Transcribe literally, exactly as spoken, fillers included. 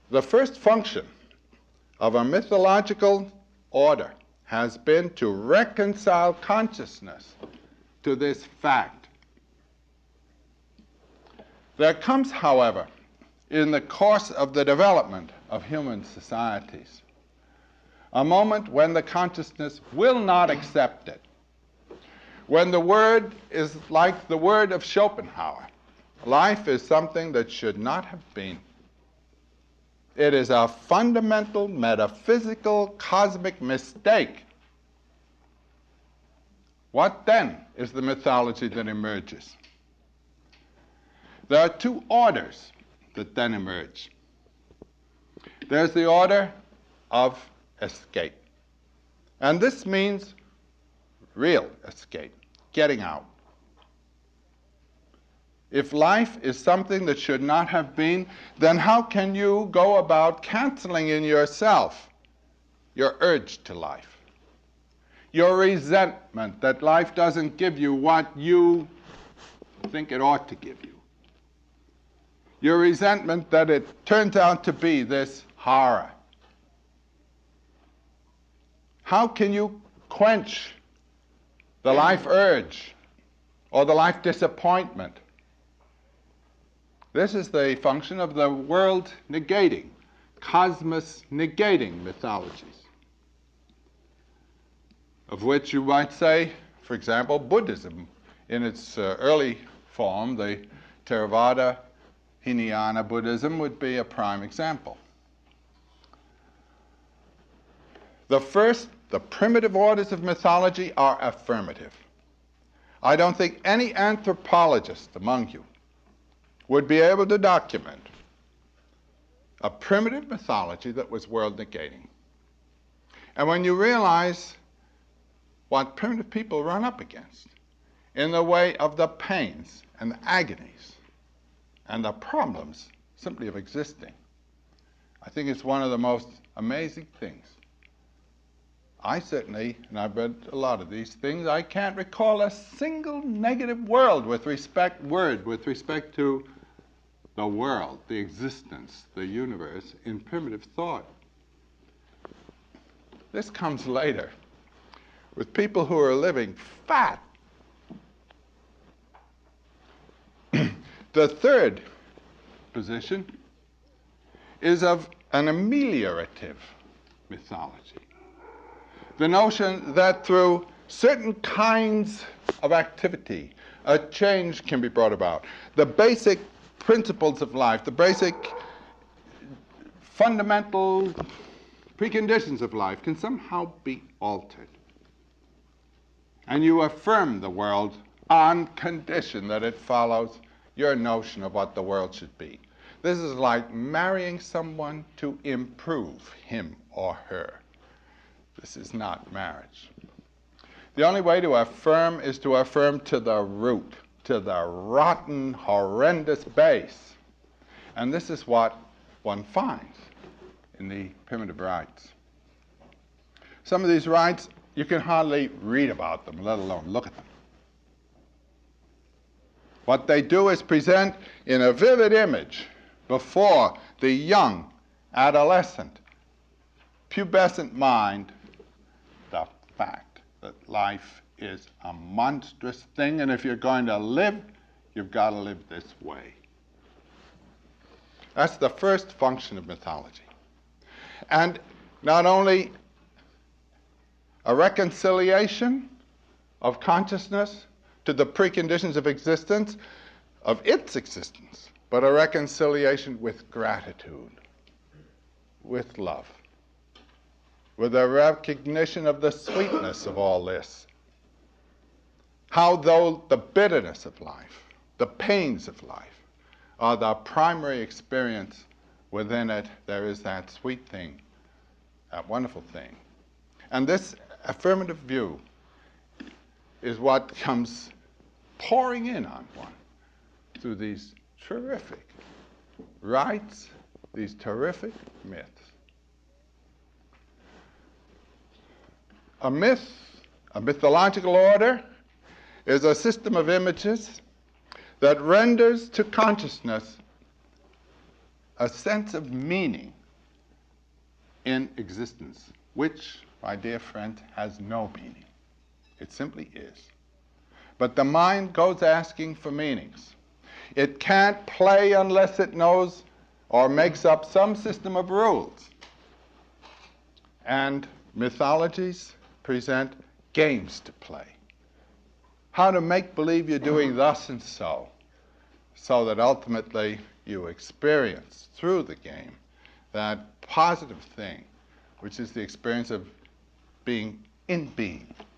The first function of a mythological order has been to reconcile consciousness to this fact. There comes, however, in the course of the development of human societies, a moment when the consciousness will not accept it, when the word is like the word of Schopenhauer. Life is something that should not have been. It is a fundamental, metaphysical, cosmic mistake. What then is the mythology that emerges? There are two orders that then emerge. There's the order of escape. And this means real escape, getting out. If life is something that should not have been, then how can you go about canceling in yourself your urge to life, your resentment that life doesn't give you what you think it ought to give you, your resentment that it turns out to be this horror? How can you quench the life urge or the life disappointment? This is the function of the world negating, cosmos negating mythologies, of which you might say, for example, Buddhism in its uh, early form, the Theravada Hinayana Buddhism, would be a prime example. The first, the primitive orders of mythology are affirmative. I don't think any anthropologist among you would be able to document a primitive mythology that was world negating. And when you realize what primitive people run up against in the way of the pains and the agonies and the problems simply of existing, I think it's one of the most amazing things. I certainly, and I've read a lot of these things, I can't recall a single negative word with respect, word with respect to the world, the existence, the universe in primitive thought. This comes later with people who are living fat. The third position is of an ameliorative mythology. The notion that through certain kinds of activity, a change can be brought about. The basic principles of life, the basic fundamental preconditions of life can somehow be altered. And you affirm the world on condition that it follows your notion of what the world should be. This is like marrying someone to improve him or her. This is not marriage. The only way to affirm is to affirm to the root, to the rotten, horrendous base. And this is what one finds in the primitive rites. Some of these rites, you can hardly read about them, let alone look at them. What they do is present in a vivid image before the young, adolescent, pubescent mind the fact that life is a monstrous thing, and if you're going to live, you've got to live this way. That's the first function of mythology. And not only a reconciliation of consciousness to the preconditions of existence, of its existence, but a reconciliation with gratitude, with love, with a recognition of the sweetness of all this. How though the bitterness of life, the pains of life, are the primary experience, within it there is that sweet thing, that wonderful thing. And this affirmative view is what comes pouring in on one through these terrific rites, these terrific myths. A myth, a mythological order, is a system of images that renders to consciousness a sense of meaning in existence, which, my dear friend, has no meaning. It simply is. But the mind goes asking for meanings. It can't play unless it knows or makes up some system of rules. And mythologies present games to play. How to make believe you're doing thus and so, so that ultimately you experience through the game that positive thing, which is the experience of being in being.